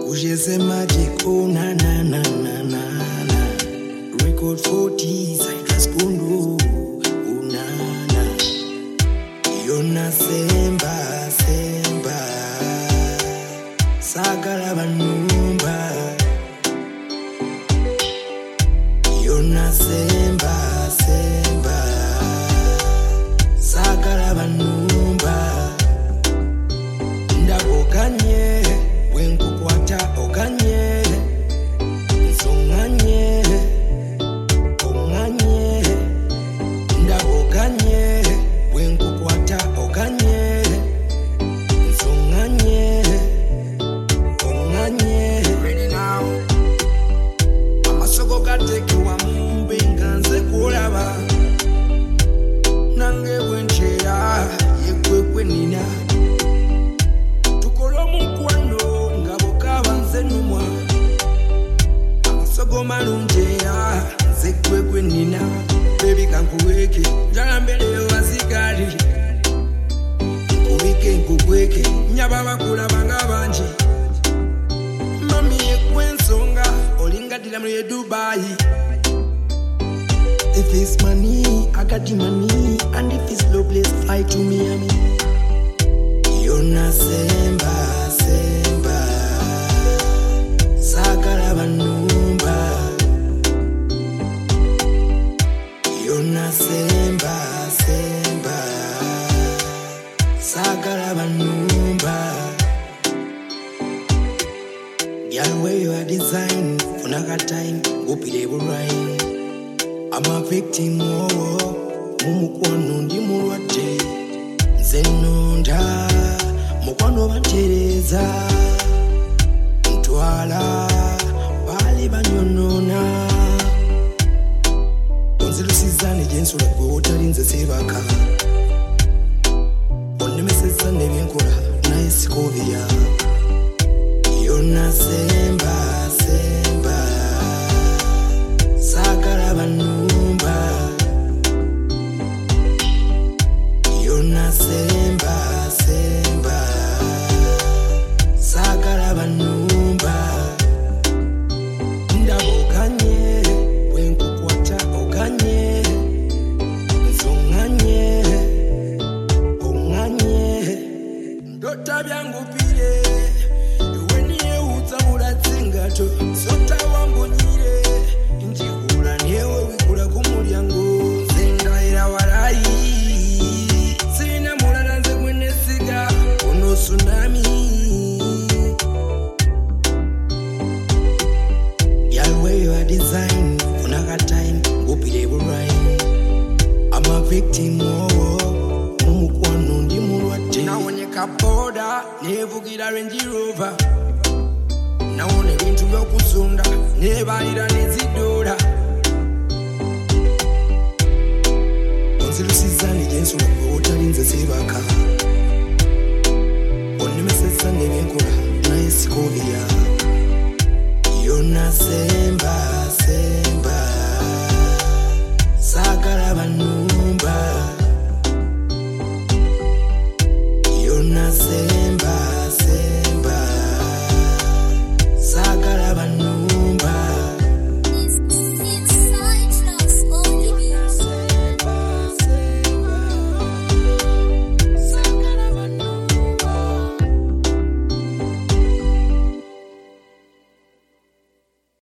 Ujeze magic, oh na na na na na na. Record 40, Citrus Kundu, oh na na. Yona semba, semba. Sagala banumba. Yona semba, semba. Sagala banumba. Ndabokanye. Wenkukwata oganye nsonganye onganye ndaboganye wenkukwata oganye nsonganye onganye ready now amasogo gatekiwa mumbe nganze kulaba nange wenchera yekwekwe nina numwa amasogo malunjera zekwekwe nina baby kankuweke njala mbele wasigari nkuwike nkukweke nyaba bakulaba nga bangi mami yekwensonga olingadira muri Dubai. If it's money, I got the money, and if it's low, please fly to Miami. Yona semba, semba. Sagala banumba. Yona semba, semba. Sagala banumba. Girl, where you are design, funaka time, go pile rhyme. I'm a victim, oh, mumukwano ndi mulwate. Zenonda, mukwano batereza. Ntwala, bali banyonona. Onzilusizane jensula gwe otalinze sebaka. Onemeseza nebyenkola naye sikovya. Yona semba, semba. Sagala banumba. Yona semba, semba. Sagala banumba. Ndaboganye wenkukwata oganye nsonganye onganye ndota byangu pire iweniye utabula tsingato sota wambonyire njikula newe wikula kumulyango zendaira warayi sina mulala nze gwenesiga ono tsunami. Girl, where you are design, funaka time, go pile rhyme. I'm a victim, oh, mumukwano ndi mulwate. Nawonyeka boda, nevugira Range Rover. Nawone bintu byokuzunda, nebalira nezidora. Onzilusizane jensula gwe otalinze sebaka. Onemeseza nebyenkola naye sikovya.